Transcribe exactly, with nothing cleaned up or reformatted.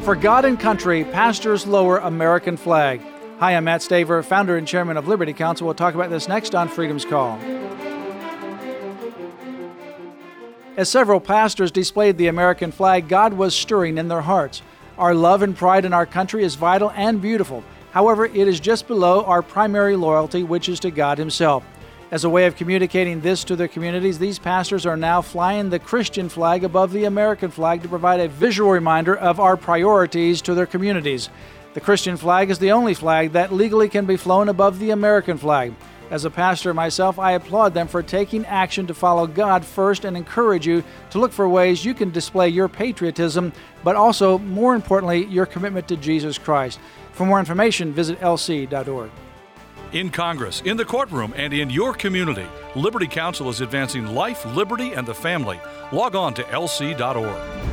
For God and country, pastors lower American flag. Hi, I'm Matt Staver, founder and chairman of Liberty Counsel. We'll talk about this next on Freedom's Call. As several pastors displayed the American flag, God was stirring in their hearts. Our love and pride in our country is vital and beautiful. However, it is just below our primary loyalty, which is to God Himself. As a way of communicating this to their communities, these pastors are now flying the Christian flag above the American flag to provide a visual reminder of our priorities to their communities. The Christian flag is the only flag that legally can be flown above the American flag. As a pastor myself, I applaud them for taking action to follow God first and encourage you to look for ways you can display your patriotism, but also, more importantly, your commitment to Jesus Christ. For more information, visit L C dot org. In Congress, in the courtroom, and in your community, Liberty Counsel is advancing life, liberty, and the family. Log on to L C dot org.